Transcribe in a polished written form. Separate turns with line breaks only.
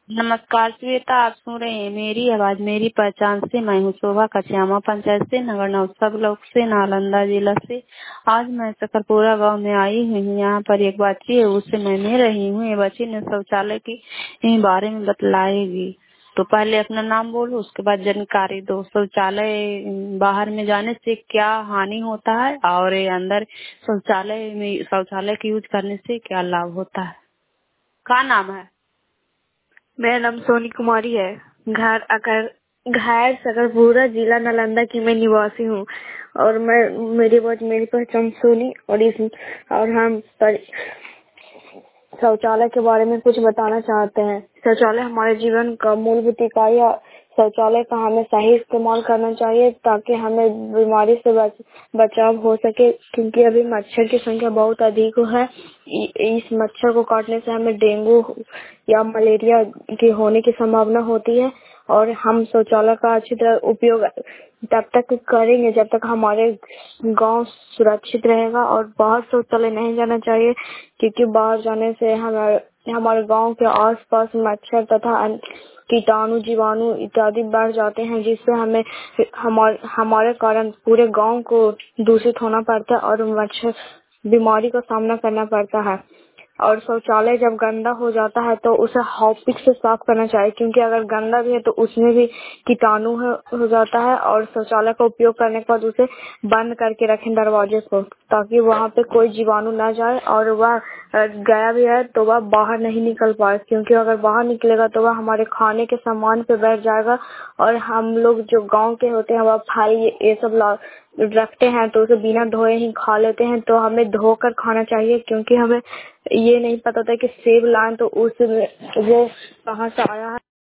नमस्कार श्वेता, आप सुन रहे हैं मेरी आवाज मेरी पहचान से। मैं हूँ शोभा कचियामा पंचायत से, नगर नौसा ब्लॉक से, नालंदा जिला से। आज मैं सकरपुरा गांव में आई हूँ। यहाँ पर एक बच्ची है, उससे मैं मिल रही हूँ। ये बच्ची ने शौचालय के बारे में बतलाएगी। तो पहले अपना नाम बोलो, उसके बाद जानकारी दो। शौचालय बाहर में जाने से क्या हानि होता है और ये अंदर शौचालय के यूज करने से क्या लाभ होता है? क्या नाम है?
मेरा नाम सोनी कुमारी है। घर सकरपुरा, जिला नालंदा की मैं निवासी हूँ और मेरी पहचान सोनी और हम शौचालय के बारे में कुछ बताना चाहते हैं। शौचालय हमारे जीवन का मूलभूत इकाई है। शौचालय का हमें सही इस्तेमाल करना चाहिए ताकि हमें बीमारी से बचाव हो सके, क्योंकि अभी मच्छर की संख्या बहुत अधिक है। इस मच्छर को काटने से हमें डेंगू या मलेरिया की होने की संभावना होती है। और हम शौचालय का अच्छी तरह उपयोग तब तक करेंगे जब तक हमारे गांव सुरक्षित रहेगा। और बाहर शौचालय नहीं जाना चाहिए, क्योंकि बाहर जाने से हमारे गांव के आसपास मच्छर तथा कीटाणु, जीवाणु इत्यादि बढ़ जाते हैं, जिससे हमारे कारण पूरे गांव को दूषित होना पड़ता है और मच्छर बीमारी का सामना करना पड़ता है। और शौचालय जब गंदा हो जाता है तो उसे हार्पिक से साफ करना चाहिए, क्योंकि अगर गंदा भी है तो उसमें भी कीटाणु हो जाता है। और शौचालय का उपयोग करने के बाद उसे बंद करके रखें दरवाजे को, ताकि वहाँ पे कोई जीवाणु ना जाए। और वह गया भी है तो वह बाहर नहीं निकल पाए, क्योंकि अगर बाहर निकलेगा तो वह हमारे खाने के सामान पे बैठ जाएगा। और हम लोग जो गाँव के होते हैं वह फल ये सब रखते हैं तो उसे बिना धोए ही खा लेते हैं। तो हमें धोकर खाना चाहिए, क्योंकि हमें ये नहीं पता था कि सेब लाएं तो उसमें वो कहाँ से आया है।